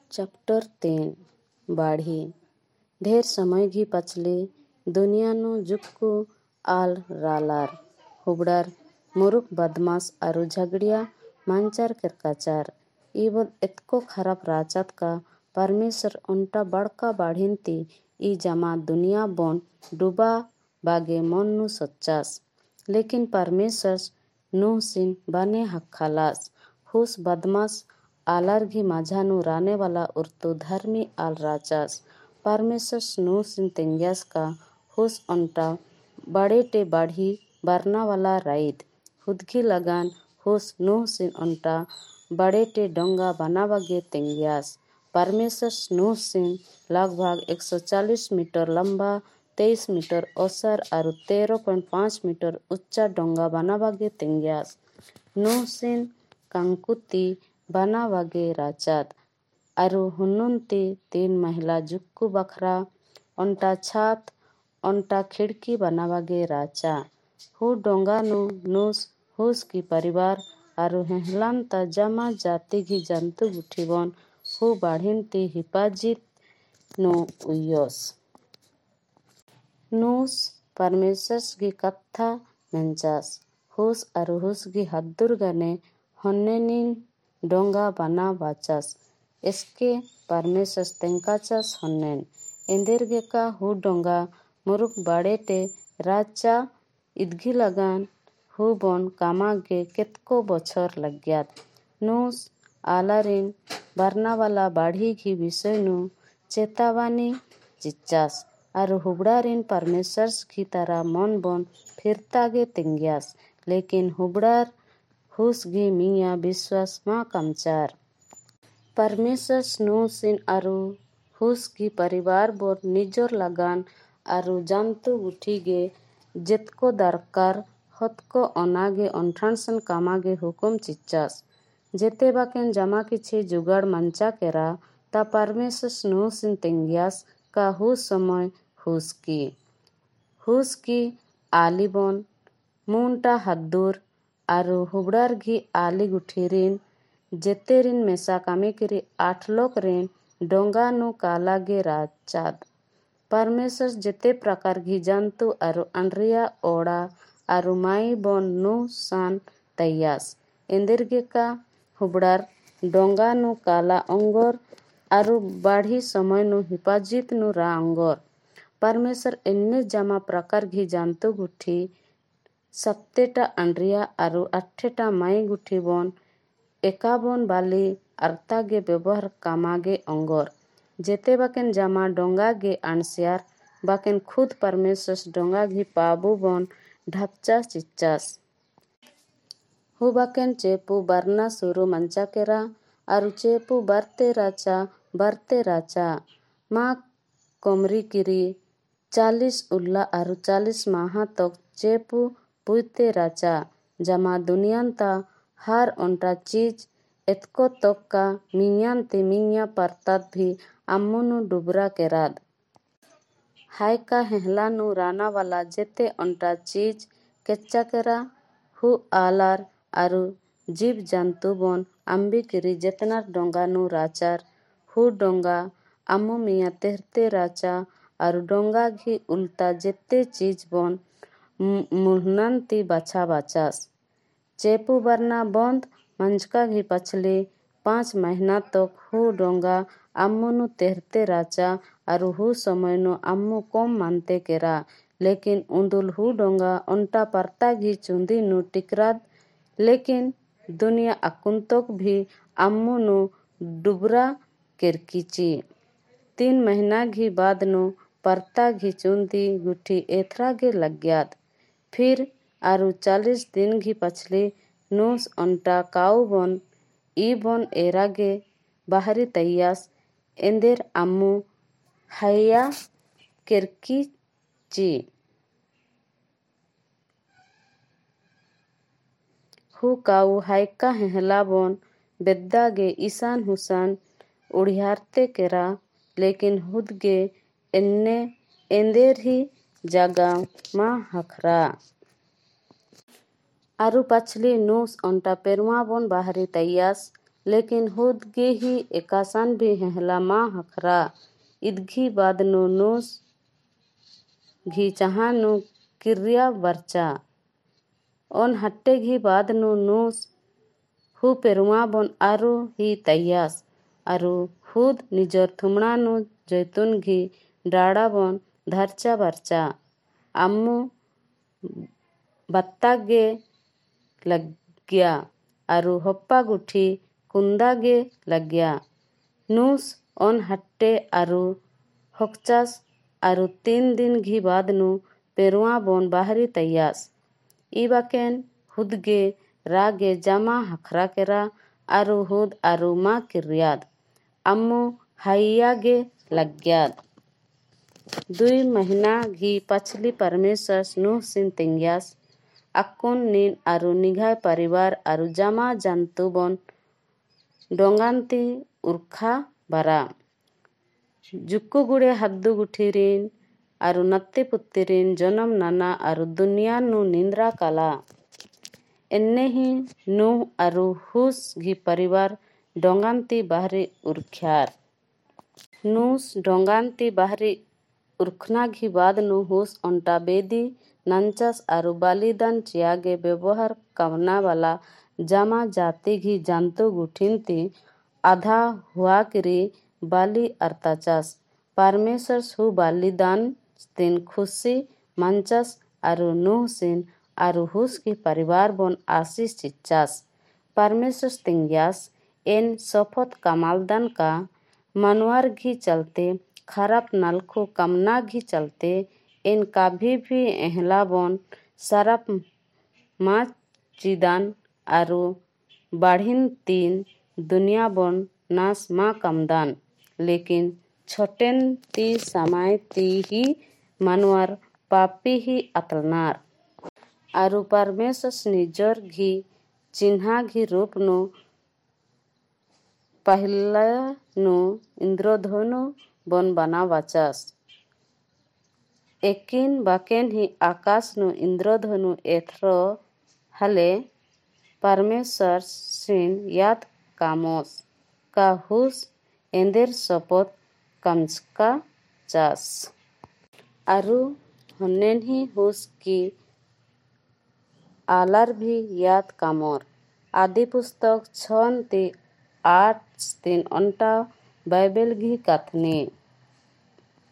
chapter 3 बाढ़ी ढेर समय घी पछले दुनियानु जुक्कू आल रालार हुबड़ार मुरुख बदमाश आरु झगड़िया मांचार केरकाचार इबद एतको खराब राचात का परमेश्वर उनटा बड़का बाढ़िनती ई जमा दुनिया बोन डूबा बागे मन नु सोचास लेकिन परमेश्वर नुह सिन बने हक्खालास हुस बदमाश आलार घी माझानु राने वाला उर्तु धर्मी आल राचास परमेश्वर नुह सिन तेंग्यास का हुस उनटा बड़े टे बाढ़ी बरना वाला राइद हुदगी लगान हुस नुह सिन उनटा बड़े टे डोंगा बनावागे तेंग्यास परमेश्वर नुह सिन लगभग 140 मीटर लंबा 23 मीटर ओसर और 13.5 मीटर उच्चा डोंगा बनावागे तेंग्यास नुह सिन कांकुती बनावागे राचात आरु हुन्नुंती 3 महिला जुक्कू बखरा उनटा छात उनटा खिड़की बनावागे राचा हु डोंगा नुस हुस की परिवार आरु हेहलांता जमा जाति घी जंतु गुठीबन हु बाढ़िनती हिफाजित नु उयोस नुस परमेश्वर की कत्था मेंचास हुस आरु हुस की हद्दुर गने होन्नेनिन डोंगा बना वाचास इसके परमेश्वर तेंकाचास होन्नेन इंदेरगे का हु डोंगा मुरुक बाड़ेटे राचा इदगी लगान हु बोन कामागे केतको बछर लग्यात नुस आलारिन बरनावाला बाढ़ी घी विषय नु चेतावानी चिच्चास आरु हुबड़ारिन परमेश्वर की तरह मन बोन फिरतागे तेंग्यास लेकिन हुबड़ार हुस घी मिया विश्वास मा कमचार परमेश्वर नुह सिन आरु हुस की परिवार बोर निजोर लगान आरु जंतु गुठीगे जेतको दरकार हतको ओनागे ओंठानसन कामागे हुकुम चिच्चास जेते बाकेन जमा किछि जुगाड़ मंचा केरा ता परमेश्वर नुह सिन तेंग्यास का हुस समय हुस की आलीबोन मुंटा हद्दूर आरु हुबड़ार घी आली गुठीरिन जेतेरिन मेसा कामिकिरी 8 लोक रिन डोंगा नु कालागे राचाद परमेश्वर जेते प्रकार घी जंतु आरु अंड्रिया ओड़ा आरु माई बोन नु सान तैयास इंदिरगे का हुबड़ार डोंगा नु काला अंगोर आरु बाढ़ी समय नु हिफाजित नु रा अंगोर परमेश्वर इन्ने जमा प्रकार घी जंतु गुठी 7टा अंड्रिया आरु 8टा माई गुठी बोन एकाबन बाली अर्तागे व्यवहार कामागे अंगोर जेते बाकेन जमा डोंगा गे अनसियार बाकेन खुद परमेश्वर डोंगा घी पाबू बोन ढपचास चिच्चास हु बाकेन चेपू बरना सुरु मंचा केरा आरु चेपू बरते राचा मा कोमरी किरी 40 उल्ला आरु 40 माहा तक चेपू पुइते राचा जमा दुनियांता हर उनटा चीज एतको तक का मियांते मिया परतात भी अम्मुनु डुबरा केराद हाय का हेहलानु राना वाला जेते उनटा चीज केच्चा केरा हु आलार आरु जीव जंतु बोन अम्बी किरी जेतना डोंगा नु राचार हु डोंगा अम्मु मिया तेहते राचा आरु डोंगा घी उल्टा जेते चीज बोन मुहनंती बचा बाचास चेपू बरना बंद मंझका घी पछले 5 महीना तक हु डोंगा अम्मुनु तेहते राचा आरु हु समय नु अम्मु कम मानते केरा लेकिन उंदुल हु डोंगा उनटा परता घी चुंदी नु टिकराद लेकिन दुनिया अकुंतक भी अम्मु नु डुबरा केरकीची 3 महीना घी बाद नु परता घी चुंदी गुठी एथरा गे लग्यात फिर आरु 40 दिन घी पछले नुस उनटा काऊ बोन ई बोन एरागे बाहरी तैयास इंदेर अम्मु हैया केरकीची who cow Haika हेहला bone बेद्दागे Ishan हुसान उड़ियारते केरा लेकिन हुदगे इन्ने इंदेर ही जगा मा हखरा आरु पछली नुस उनटा पेरुआ बोन बाहरी तैयास लेकिन हुद गे ही एकासान भी हेहला मा हखरा इदघी बादनु नूस घी चाहानु किर्रिया बरचा ओन हट्टे घी बादनु नूस हु पेरुआ बोन आरु ही तैयास आरु हुद निजर थुमणानु जैतून घी डाड़ा बोन धरचा बरचा अम्मू बत्तागे लग्या आरु हप्पा गुठी कुंदागे लग्या नूस ओन हट्टे आरु हकचास आरु 3 दिन घी बादनु पेरुआ बोन बाहरी तैयास इबाकेन हुदगे रागे जमा हखरा केरा आरु हुद आरु मा किर्रियाद अम्मू हाइयागे लग्याद 2 महीना घी पछली परमेश्वर नूह सिन तिंग्यास अक्कुन नीन आरु निघाय परिवार आरु जमा जंतु बोन डोंगांती उर्खा बरा जुक्कु गुड़े हद्दु गुठीरीन आरु नत्ती पुत्तीरीन जनम नाना आरु दुनिया नु निंद्रा कला एन्ने ही नूह आरु हुस घी परिवार डोंगांती बाहरी उर्ख्यार नूस डोंगांती बाहरी उर्खना घी बाद नु हुस ओंटा बेदी नंचास आरु बालिदान चियागे व्यवहार कवना वाला जमा जाति घी जंतु गुठिनती आधा हुआ किरी बाली अर्थाचास परमेश्वर हु बालिदान तीन खुशी मंचास आरु नूह सिन आरु हुस की परिवार बोन आशीष चिच्चास परमेश्वर तिंग्यास एन सफत कमालदान का मनवार घी चलते खराब नलखो कमना घी चलते इन कभी भी एहला बोन सरप मा चिदान आरु बाढ़िन 3 दुनिया बोन नास मा कमदान लेकिन छोटेन ती समय ती ही मनवार पापी ही अतलनार आरु परमेश्वर निजर घी चिन्हा घी रूप नु पहिला नु इंद्रधनु बोन बना वाचास एकिन बाकेन ही आकाश नु इंद्रधनु एथरो हले परमेश्वर सिन याद कामोस का हुस एंदेर सपोत कमचका चास आरु हन्नेन ही हुस की आलार भी याद कामोर आदि पुस्तक 6-8 दिन अंटा बाइबल घी कथने